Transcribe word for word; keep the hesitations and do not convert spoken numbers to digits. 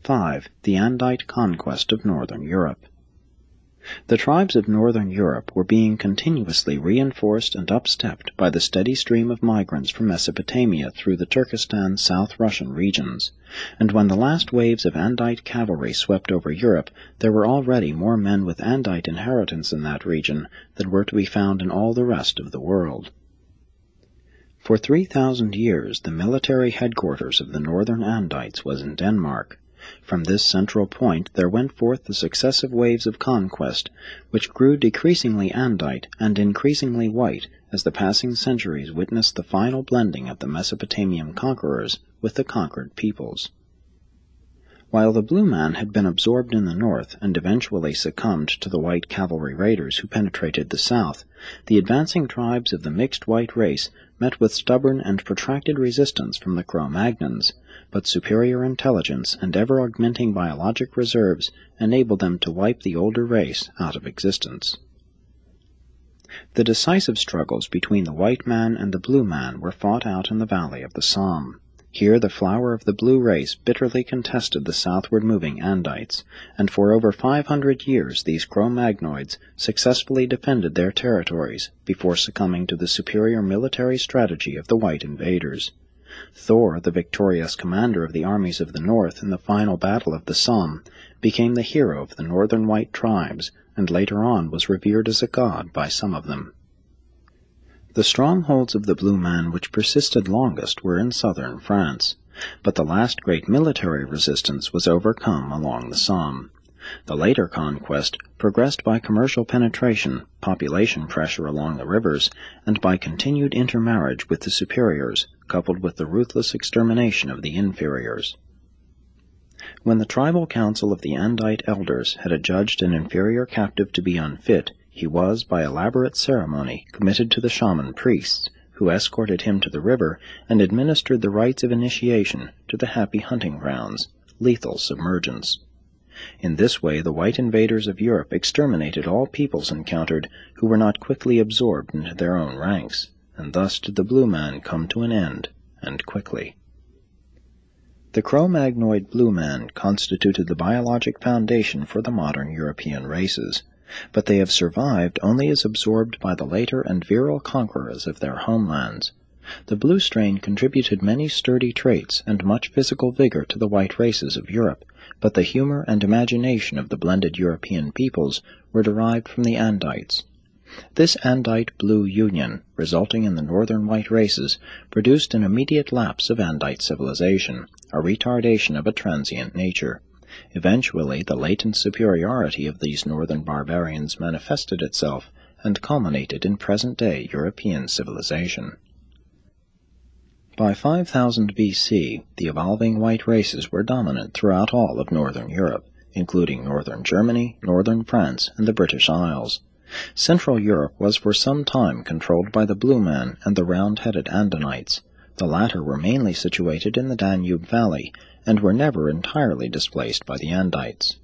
five. The Andite conquest of northern Europe. The tribes of northern Europe were being continuously reinforced and upstepped by the steady stream of migrants from Mesopotamia through the Turkestan South Russian regions, and when the last waves of Andite cavalry swept over Europe, there were already more men with Andite inheritance in that region than were to be found in all the rest of the world. For three thousand years the military headquarters of the northern Andites was in Denmark. From this central point there went forth the successive waves of conquest, which grew decreasingly Andite and increasingly white as the passing centuries witnessed the final blending of the Mesopotamian conquerors with the conquered peoples. While the blue man had been absorbed in the north and eventually succumbed to the white cavalry raiders who penetrated the south, the advancing tribes of the mixed white race met with stubborn and protracted resistance from the Cro-Magnons, but superior intelligence and ever-augmenting biologic reserves enabled them to wipe the older race out of existence. The decisive struggles between the white man and the blue man were fought out in the valley of the Somme. Here the flower of the blue race bitterly contested the southward-moving Andites, and for over five hundred years these Cro-Magnoids successfully defended their territories before succumbing to the superior military strategy of the white invaders. Thor, the victorious commander of the armies of the north in the final battle of the Somme, became the hero of the northern white tribes, and later on was revered as a god by some of them. The strongholds of the blue man which persisted longest were in southern France, but the last great military resistance was overcome along the Somme. The later conquest progressed by commercial penetration, population pressure along the rivers, and by continued intermarriage with the superiors, coupled with the ruthless extermination of the inferiors. When the tribal council of the Andite elders had adjudged an inferior captive to be unfit, he was, by elaborate ceremony, committed to the shaman priests, who escorted him to the river and administered the rites of initiation to the happy hunting grounds, lethal submergence. In this way the white invaders of Europe exterminated all peoples encountered who were not quickly absorbed into their own ranks, and thus did the blue man come to an end, and quickly. The Cro-Magnoid blue man constituted the biologic foundation for the modern European races, but they have survived only as absorbed by the later and virile conquerors of their homelands. The blue strain contributed many sturdy traits and much physical vigor to the white races of Europe, but the humor and imagination of the blended European peoples were derived from the Andites. This Andite blue union, resulting in the northern white races, produced an immediate lapse of Andite civilization, a retardation of a transient nature. Eventually, the latent superiority of these northern barbarians manifested itself and culminated in present-day European civilization. By five thousand B C, the evolving white races were dominant throughout all of northern Europe, including northern Germany, northern France, and the British Isles. Central Europe was for some time controlled by the blue man and the round-headed Andonites. The latter were mainly situated in the Danube Valley, and were never entirely displaced by the Andites.